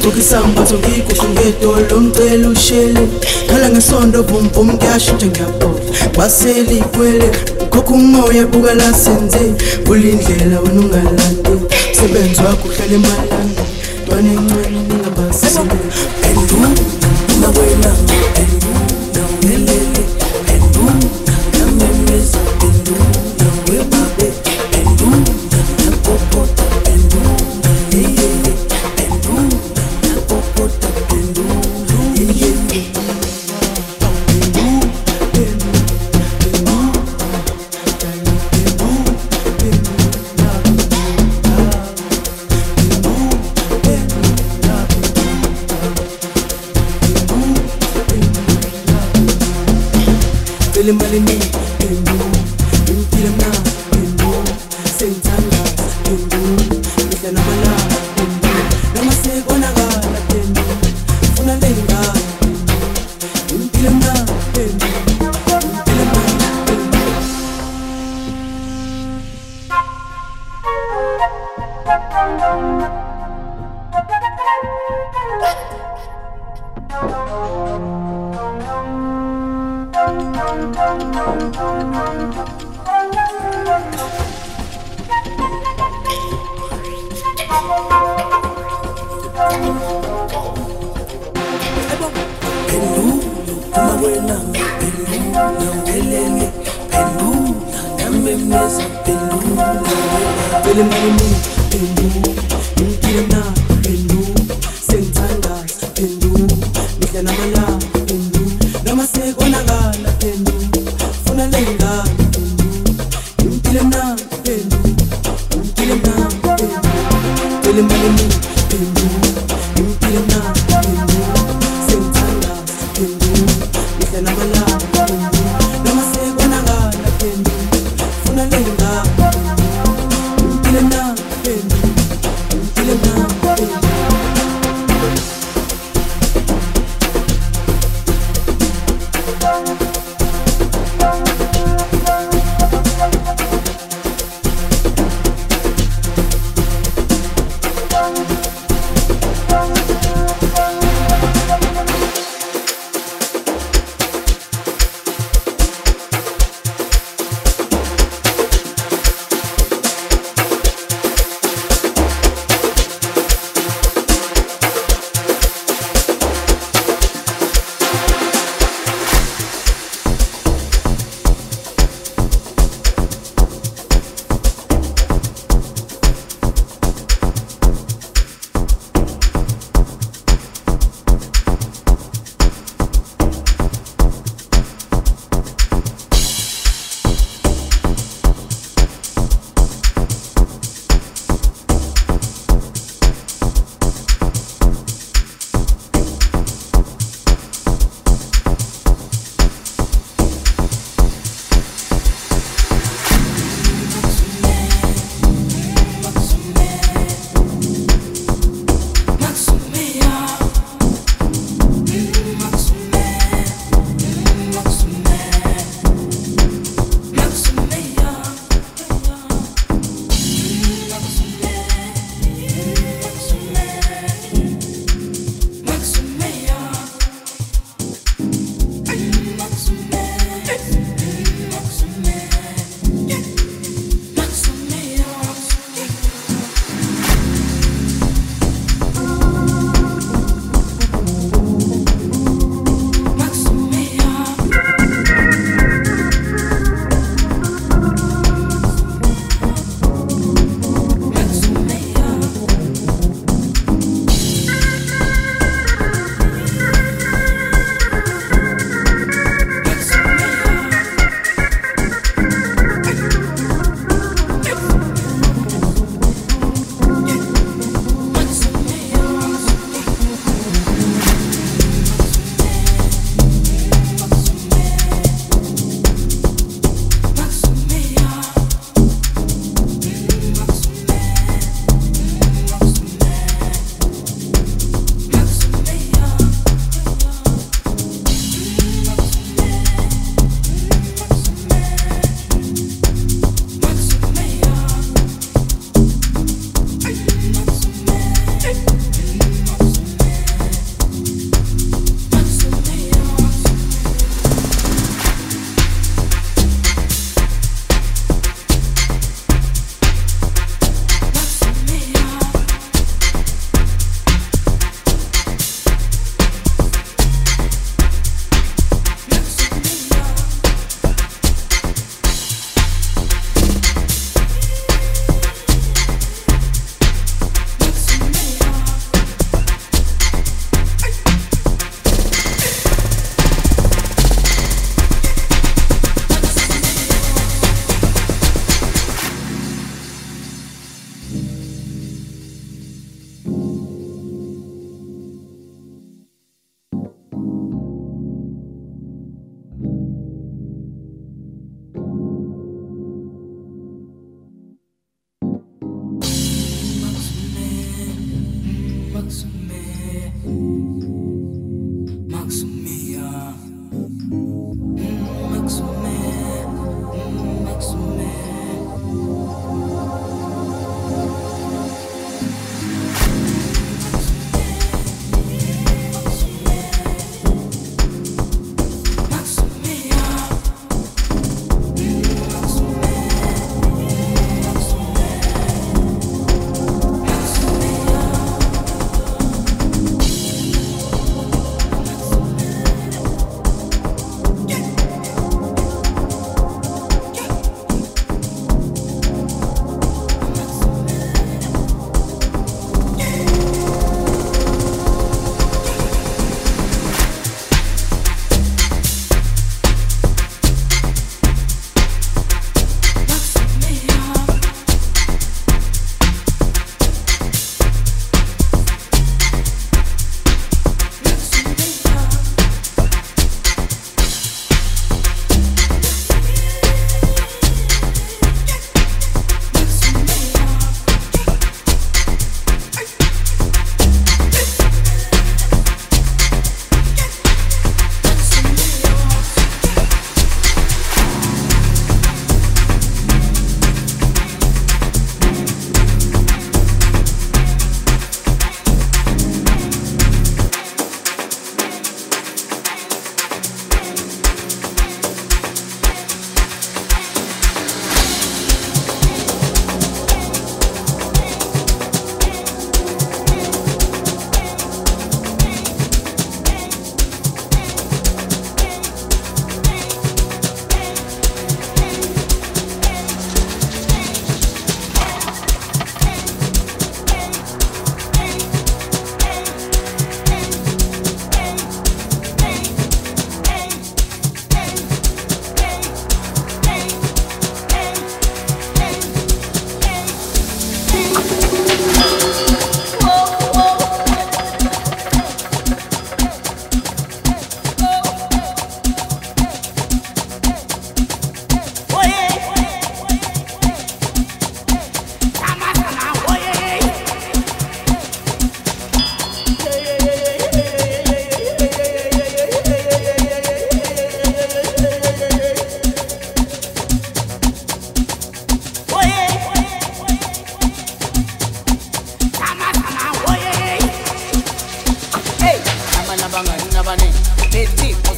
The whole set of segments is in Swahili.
Ukisamba sokikho ngedolo ngicela ushele khala ngesondo bum bum ngiyashintsha ngiyabhola baseli kwele khokha umoya buka la senze ulindlela wena ungalandi sebenza wakho uhlale emalanga ntwana encane ningabasile endu uma wena endu nawelele endu namemeza endu nawebabe endu nakopota endu yeyeye endu nakopota endu yeyeye Feeling money me, endu, feeling na, endu, sentanga, endu, mita na mala, endu, namase onagala, endu, funa lenga, endu, feeling na, endu, feeling na, feeling money me, endu, feeling na, endu, sentanga, endu, mita na mala, endu, namase onagala, endu, funa lenga, endu, feeling na, endu, feeling na, endu, feeling money me, endu, feeling na, endu, sentanga, endu, mita na mala, endu, namase onagala, endu, funa lenga.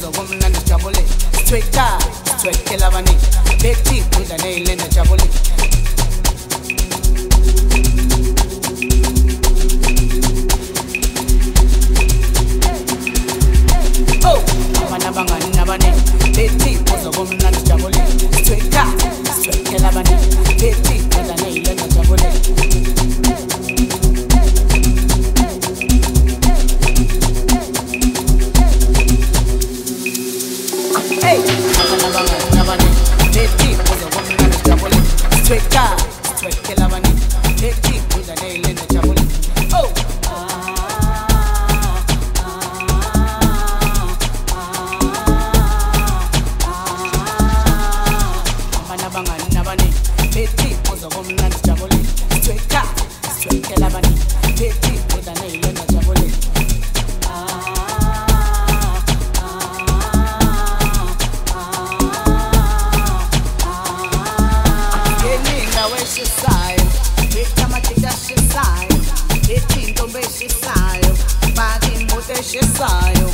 uzokumnandi sijabule straight car straight kelabani bethi kudla neyilenda jabule oh abana bangani nabane bethi uzokumnandi sijabule straight car straight kelabani bethi kudla neyilenda jabule hey abana bangani nabane bethi uzokumnandi sijabule straight car straight kelabani bethi kudla neyilenda jabule oh abangani nabani bethi uzokumnandi sijabule straight car straight kelabani bethi kudla neyilenda jabule yeninga weshisayo bethi amathika ashisayo bethi intombi eshisayo baki imoto eshisayo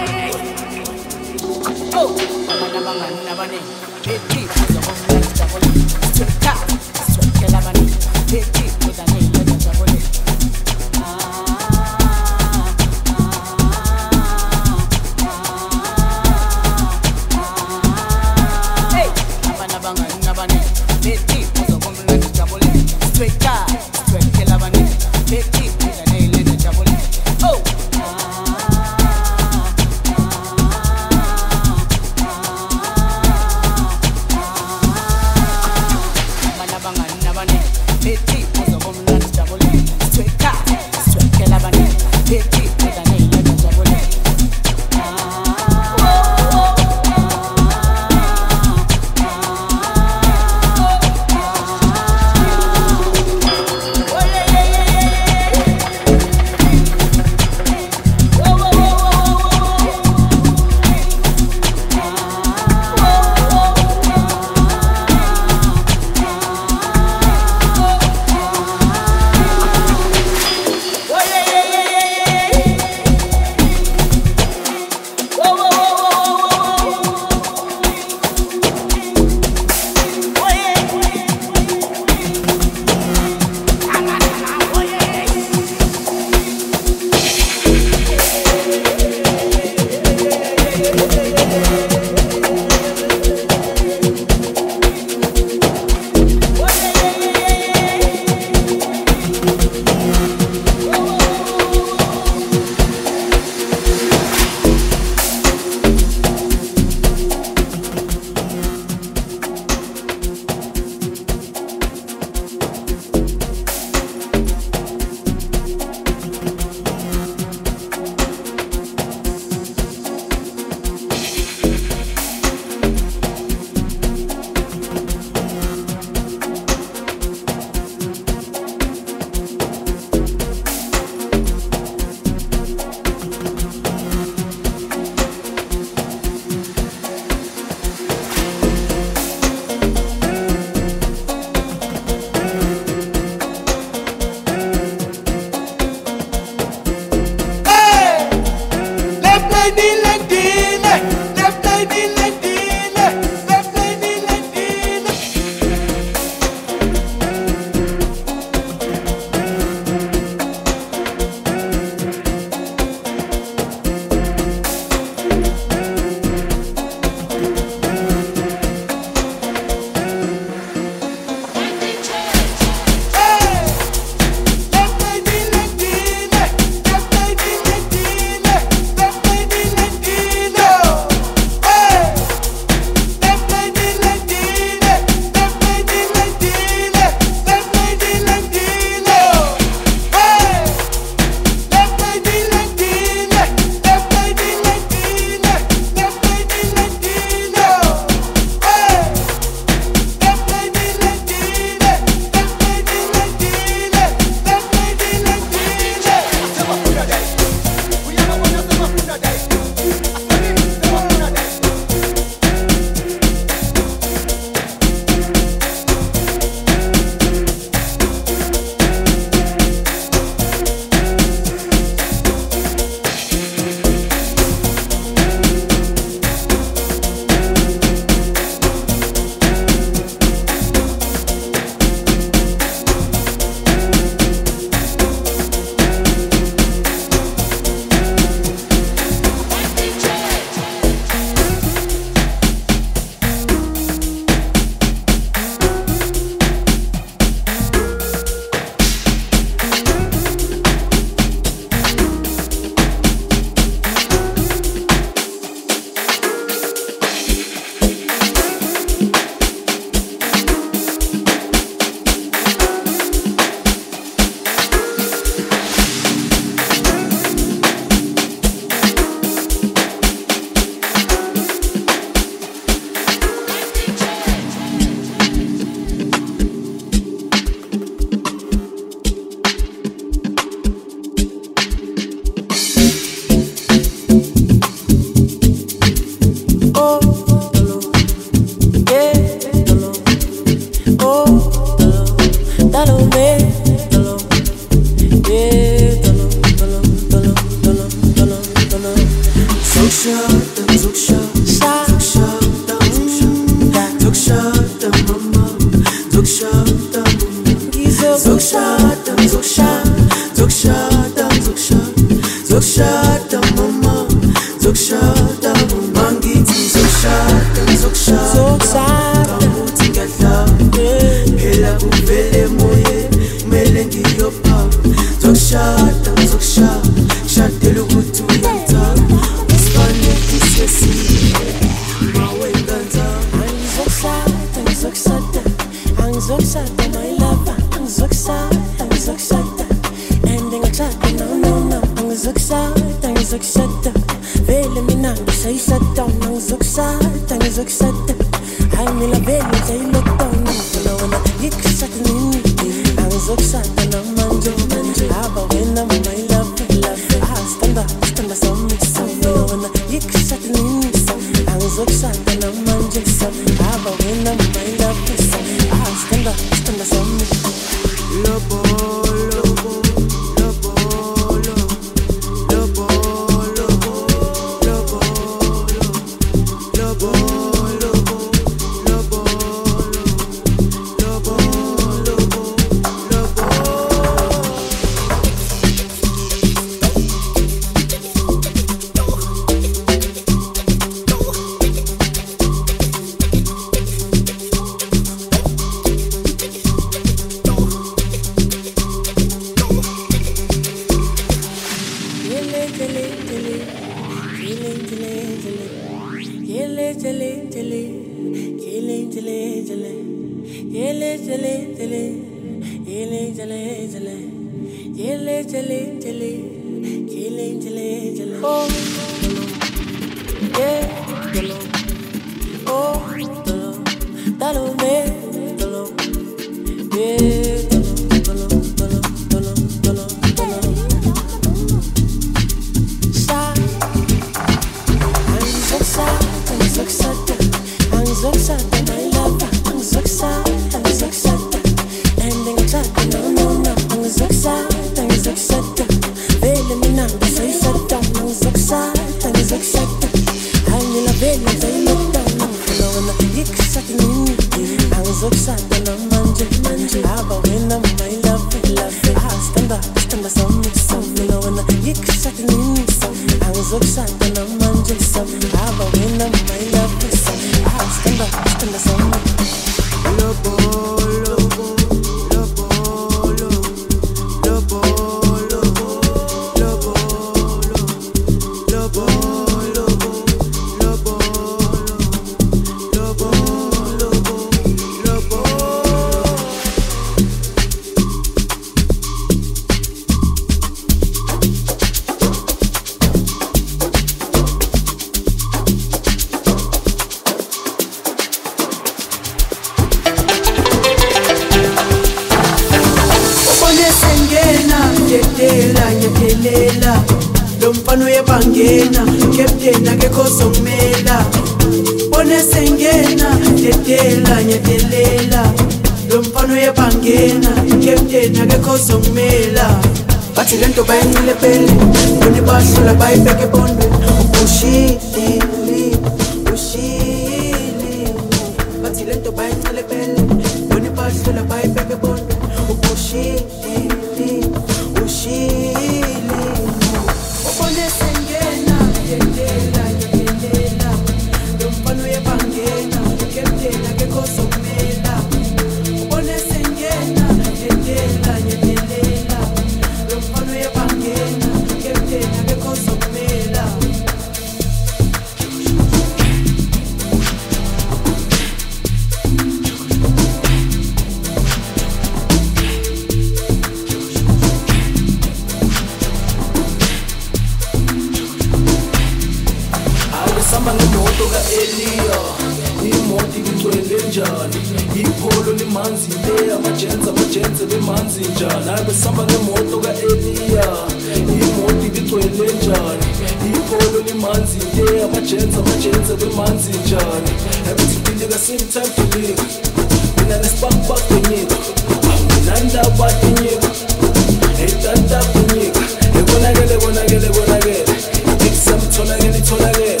Bonagele, bonagele, bonagele. Take some tonagele, tonagele.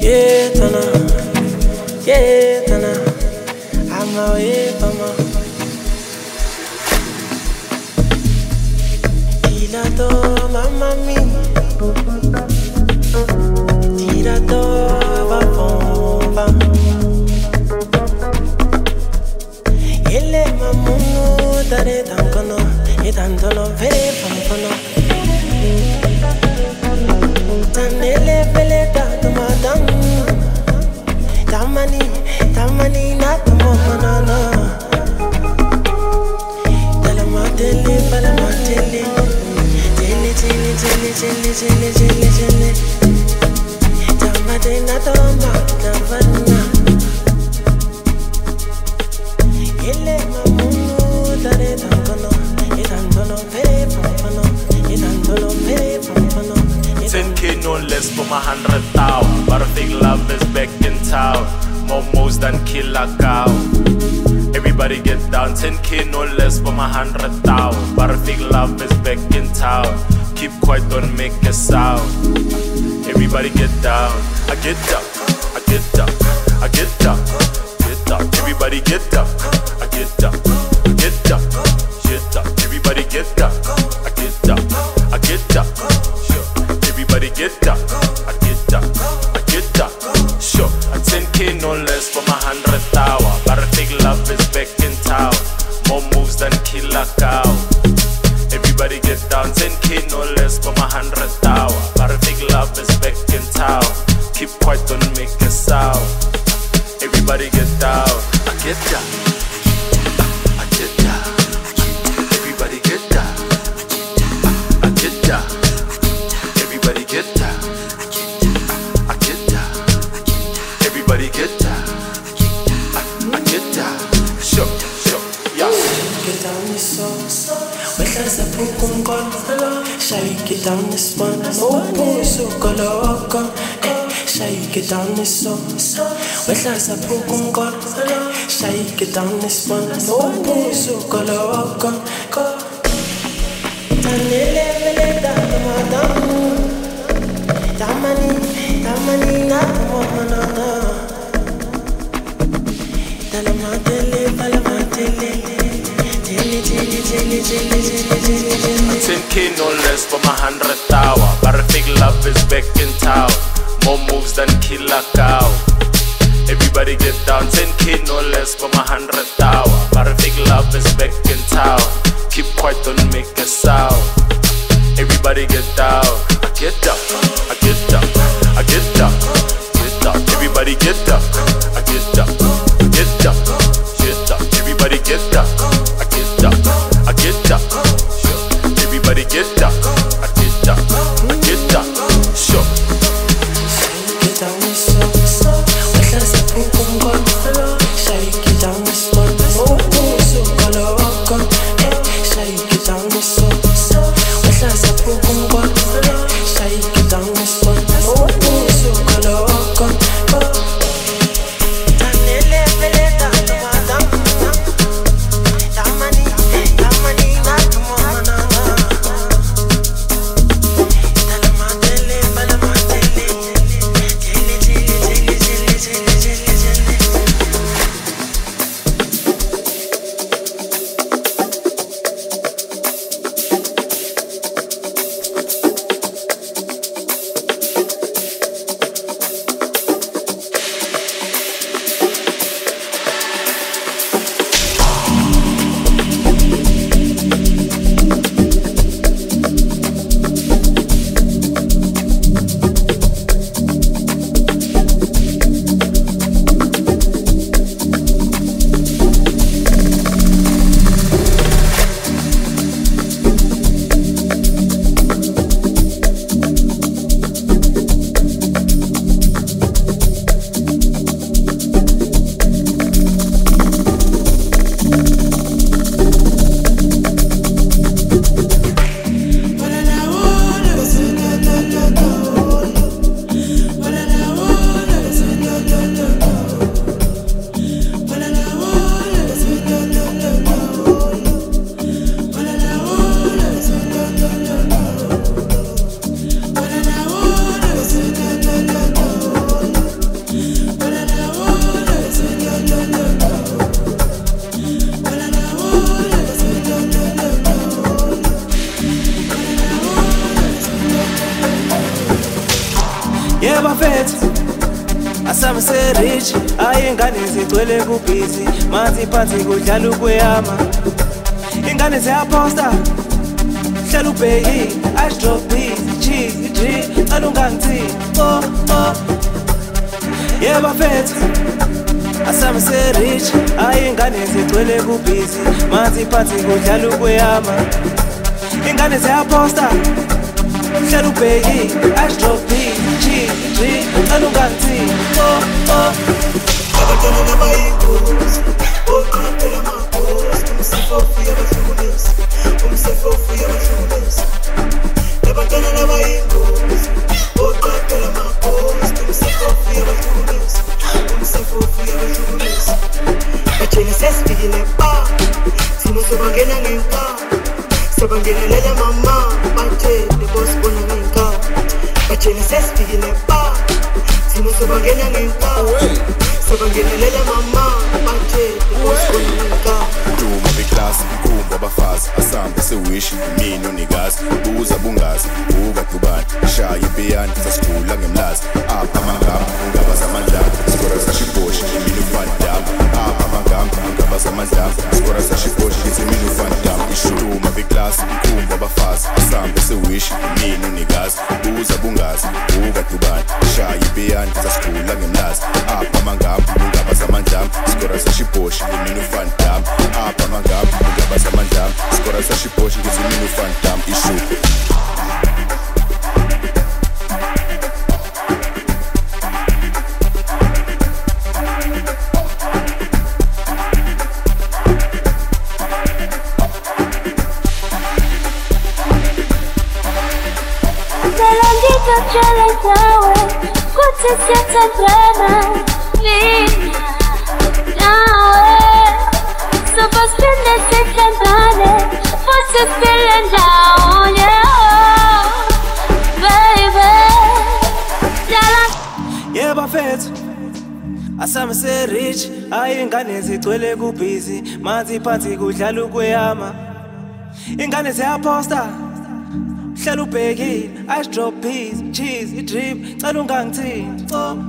Yetana, I'm away from my Tirato, mamma mia, tirato, va bomba. Ele mamuno, dare tangono, e tantono, vere fangono. Tanele, vele, dato, madam. Tamani, not the moment. Talamatele, palamatele. Jelly. Tamade na toma, tavana. Ele mamuno, dare tangono, e tangono, vere fangono, e tangono, vere fangono. 10K no less for my 100,000. But I think love is back in town. More moves than killer cow. Everybody get down. 10K no less for my 100,000. But I think love is back in town. Keep quiet, don't make a sound. Everybody get down. I get up. I get up. I get up. Get up. Everybody get up. I get up. I get up. Get up. Everybody get up. I get up. I get up. Everybody get up, I get up, I get up. Sure, a 10K no less for my 100,000. But I think love is back in town. More moves than killer cow. Everybody get down, 10K no less for my 100,000. But I think love is back in town. Keep quiet, don't make a sound. Everybody get down, I get up, I get up. Everybody get down, I get up. Everybody get down. I get down. Everybody get down. I get down. Sure, yeah. Get down this song. With us a book on shake it down this one. No so color. Shake it down this song. With us a book on shake it down this one. No so color. Tanele madam. Tamani, not the woman. Talamatele, palamatele. A 10K no less for my 100,000. But I think love is back in town. More moves than killer cow. Everybody get down. 10K no less for my 100,000. But I think love is back in town. Keep quiet, don't make a sound. Everybody get down. I get up. I get up. I get up. Get up. Everybody get up. I get up. I get up. Get up. Everybody get up. I get up. I get up. Everybody get up. I get up. I get up. Sure. Shake it down this song. With us a book on shake it down this one. No so color. Shake it down this song. With us a book on shake it down. yebo bafethu asame se-rich ayingane zigcwele kubhizi manzi phansi kudlala ukweyama ingane ziyaphosta hlala ubhekile ashidrop busy cheese G cala ungangithini yebo bafethu asame se-rich ayingane zigcwele kubhizi manzi phansi kudlala ukweyama ingane ziyaphosta hlala ubhekile ashidrop busy cheese G cala ungangithini abantwana nabayingozi oqaphela amaphosta umsefofu yabahlukumezi umsefofu yabahlukumezi abantwana nabayingozi oqaphela amaphosta umsefofu yabahlukumezi umsefofu yabahlukumezi batshela sesifikile ba thina sobangena ngenkawu sobangenelela mama batshele bosibona ngenkawu batshela sesifikile ba thina sobangena ngenkawu sobangenelela mama batshele bosibona ngenkawu duma beklasi ikhumba abafazi asambe sewishi mina unikazi buza bungazi buka dubani shaya ipiyani sasikhula ngemlazi apha amagama ungaba zamandlana skora sashiboshi mina ufandam apha amagama ungaba zamandlana skora sashiboshi ngithi mina ufandam ishuduma beklasi ikhumba abafazi asambe sewishi mina unikazi buza bungazi buka dubani shaya ipiyani sasikhula ngemlazi apha amagama ungaba zamandlana skora sashiboshi mina ufandam apha amagama ungaba zamandlana skora sashiboshi ngithi mina ufandam ishudu yebo bafethu asame se-rich ayingane zigcwele kubhizi manzi phansi kudlala ukweyama ingane ziyaphosta hlala ubhekile ashidrop busy cheese idrip cala ungangithini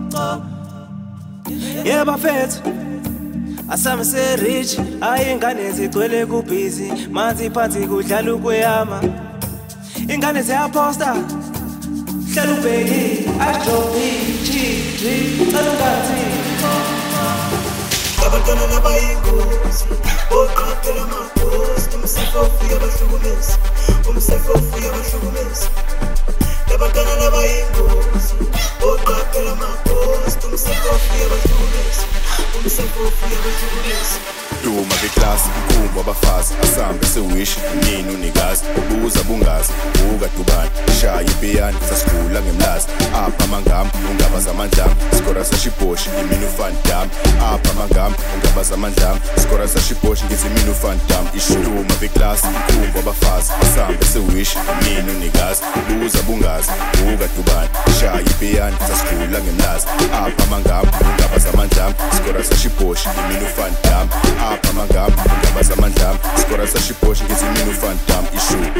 yebo bafethu asame se-rich ayingane zigcwele kubhizi manzi phansi kudlala ukweyama ingane ziyaphosta hlala ubhekile ashidrop busy cheese idrip cala ungangithini abantwana nabayingozi oqaphela amaphosta umsefofu yabahlukumezi umsefofu yabahlukumezi abantwana nabayingozi oqaphela amaphosta umsefofu yabahlukumezi umsefofu yabahlukumezi duma beklasi ikhumba abafazi asambe sewishi mina unikazi buza bungazi buka dubani shaya ipiyani sasikhula ngemlazi apha amagama ungaba zamandlana skora sashiboshi mina ufandam apha amagama ungaba zamandlana skora sashiboshi ngithi mina ufandam ishuduma beklasi ikhumba abafazi asambe sewishi mina unikazi buza bungazi buka dubani shaya ipiyani sasikhula ngemlazi apha amagama ungaba zamandlana skora sashiboshi mina ufandam apha amagama ungaba zamandlana skora sashiboshi ngithi mina ufandam ishudu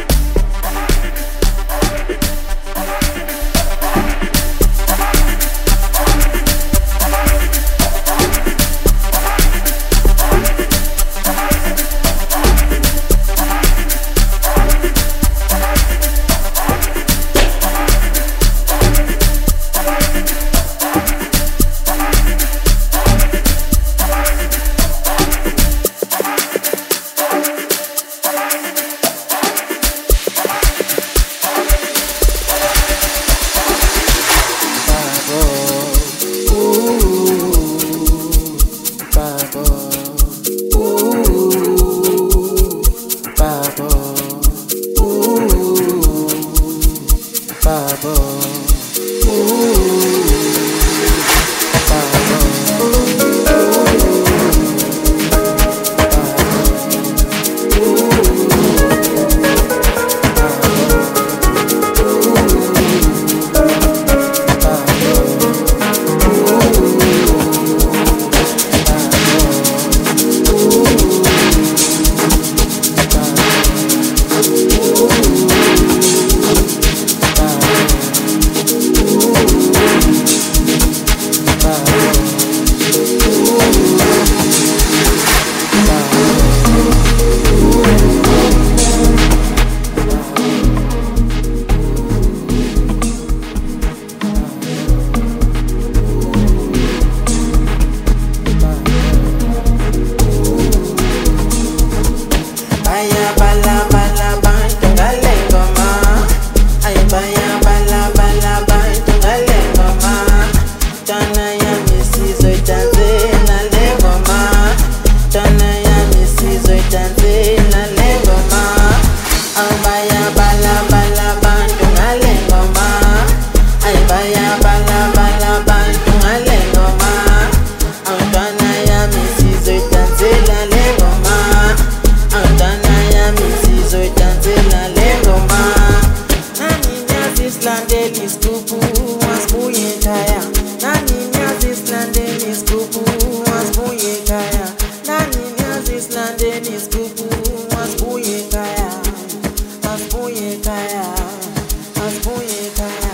baya bala bala bantu ngale ngoma Abantwana yami sizoyidansela le ngoma Abantwana yami sizoyidansela le ngoma Nani nyazi silandela isigubu wasibuye ekhaya Nani nyazi silandela isigubu wasibuye ekhaya Nani nyazi silandela isigubu wasibuye ekhaya Wasibuye ekhaya Wasibuye ekhaya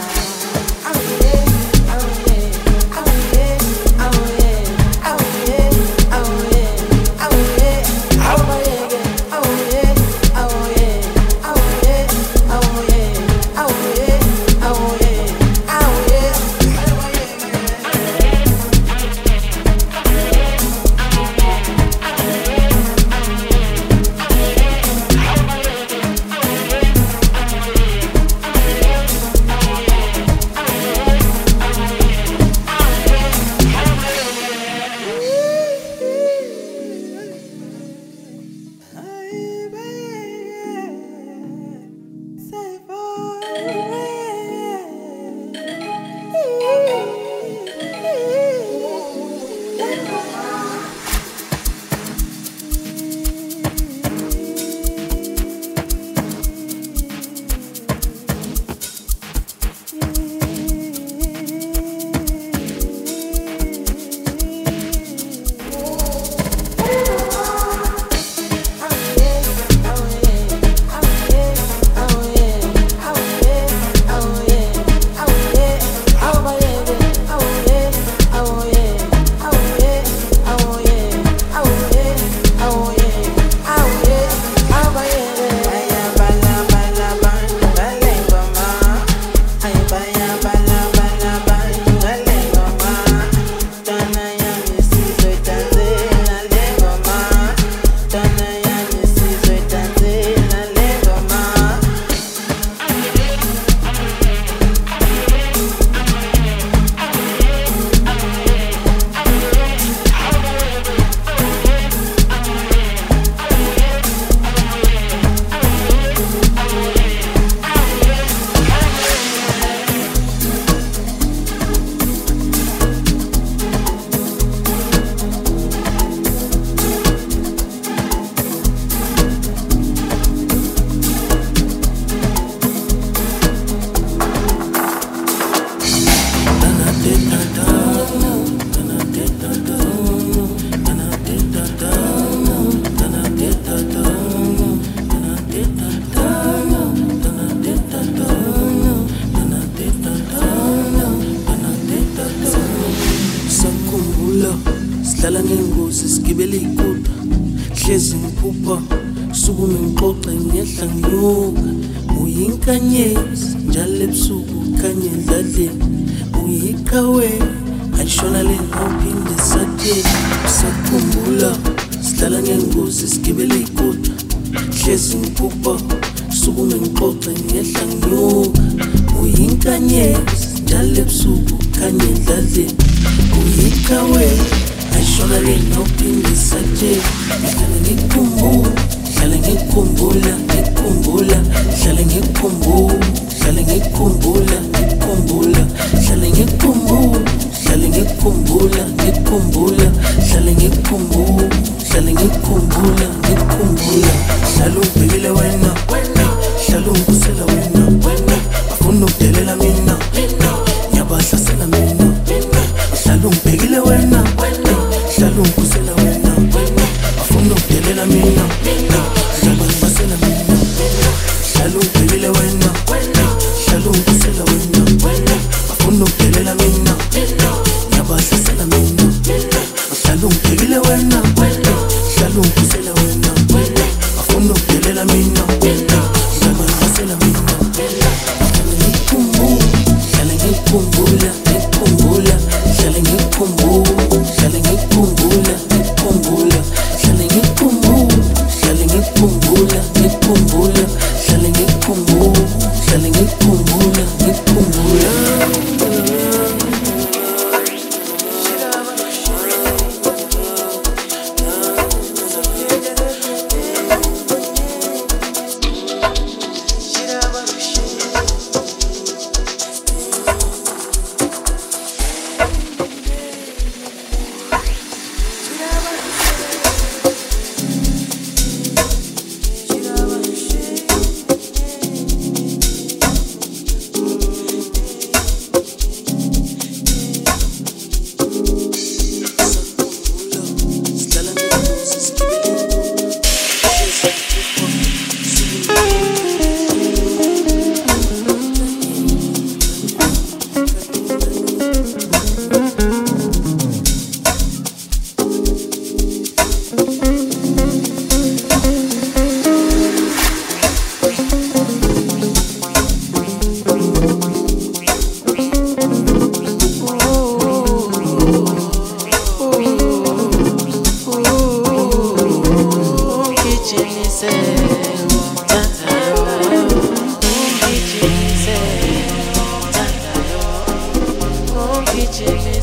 Dlala ngengozi sigibele ikuda hlezi ngiphupha suku ngixoxa ngiyehla ngiyuka uyinkanyezi njalo ebusuku khanye endladleni uyiqhawe ayishona le ngophinde satheni sakhumbula sidlala ngengozi sigibele ikuda hlezi ngiphupha suku ngixoxa ngiyehla ngiyuka uyinkanyezi njalo ebusuku khanye endladleni uyiqhawe ayishona le ngophinde satheni hlale ngikhumbula ngikhumbula hlale ngikhumbula hlale ngikhumbula ngikhumbula hlale ngikhumbula hlale ngikhumbula ngikhumbula hlale ngikhumbula hlale ngikhumbula ngikhumbula hlale ubhekile wena hlale ungikhusela wena bafuna ukudelela mina ngiyabahlasela mina hlale ungibhekile wena hlale ungikhusela wena bafuna ukudelela mina ngiyabahlasela mina hlale ungibhekile wena hlale ungikhusela wena bafuna ukudelela mina ngiyabahlasela mina hlale ungibhekile wena hlale ungikhusela wena bafuna ukudelela mina ngiyabahlasela mina hlale ngikhumbula ngikhumbula hlale ngikhumbula hlale ngikhumbula ngikhumbula hlale ngikhumbula hlale ngikhumbula ngikhumbula hlale ngikhumbula hlale ngikhumbula ngikhumbula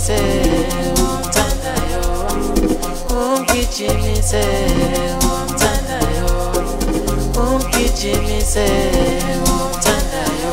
ungijimise umthandayo ungijimise umthandayo ungijimise umthandayo